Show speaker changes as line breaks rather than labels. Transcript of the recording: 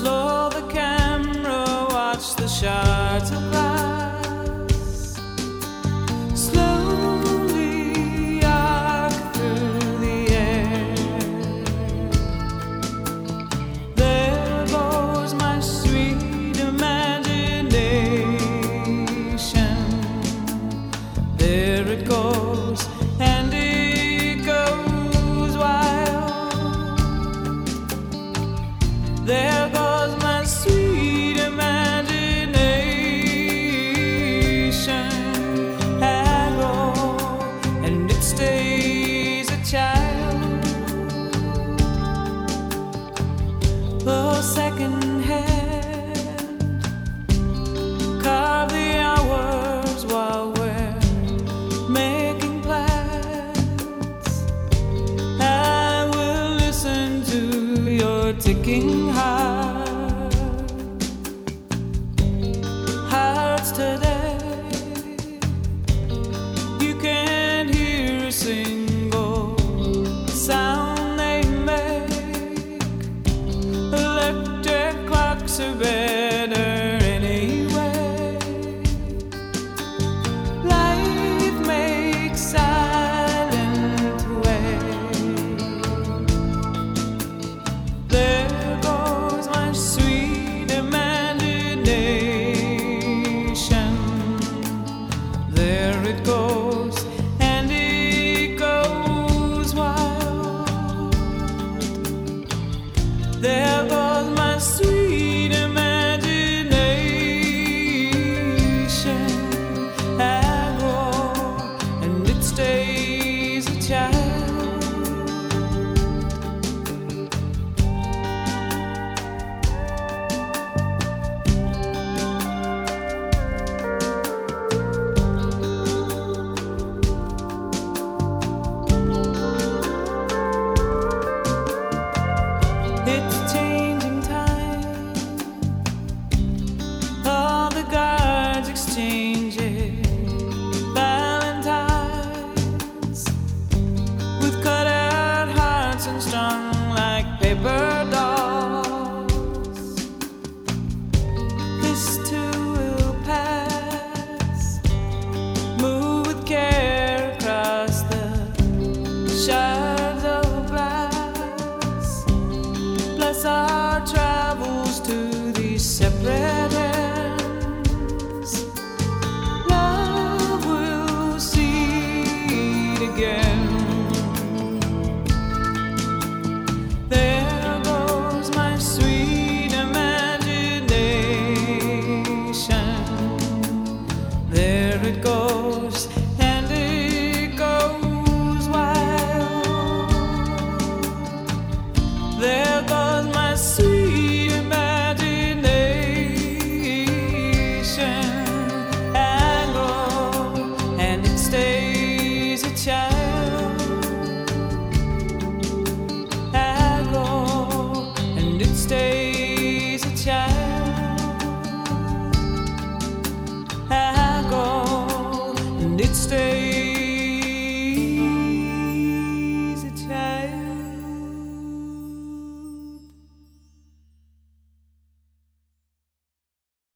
Slow the camera, watch the shards of glass slowly arc through the air. There goes my sweet imagination. There it goes, and it goes wild. There goes my sweet imagination, arrow, and it stays a child. The second hand carve the hours while we're making plans. I will listen to your ticking hearts today. You can't hear a single sound they make. Electric clocks are better anyway. Life makes silent way. There goes my sweet imagination. There it goes, and it goes wild. There goes my sweet imagination, arrow, and it stays a child. It's changing time. All the guards exchanging valentines with cut out hearts and strung like paper dolls. This too will pass. Move with care across the shards of glass. Bless our travels to these separate